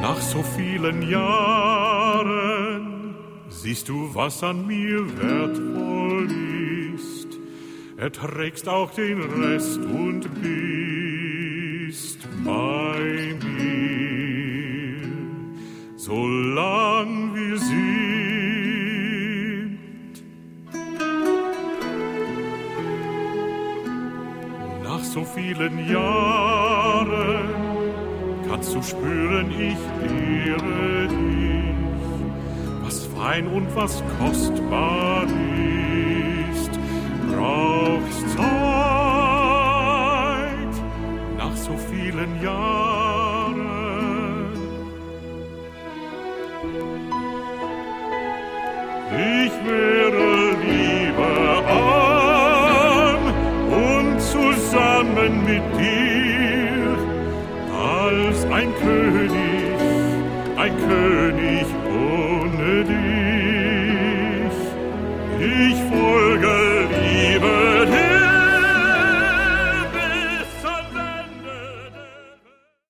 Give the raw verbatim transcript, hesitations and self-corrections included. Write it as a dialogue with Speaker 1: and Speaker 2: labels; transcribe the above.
Speaker 1: Nach so vielen Jahren siehst du, was an mir wertvoll ist. Erträgst auch den Rest und bist bei mir, solang wir sind. Nach so vielen Jahren kannst du spüren, ich ehre dich, was fein und was kostbar ist. Brauchst Zeit nach so vielen Jahren. Ich wäre lieber arm und zusammen mit dir als ein König, ein König ohne dich. Ich folge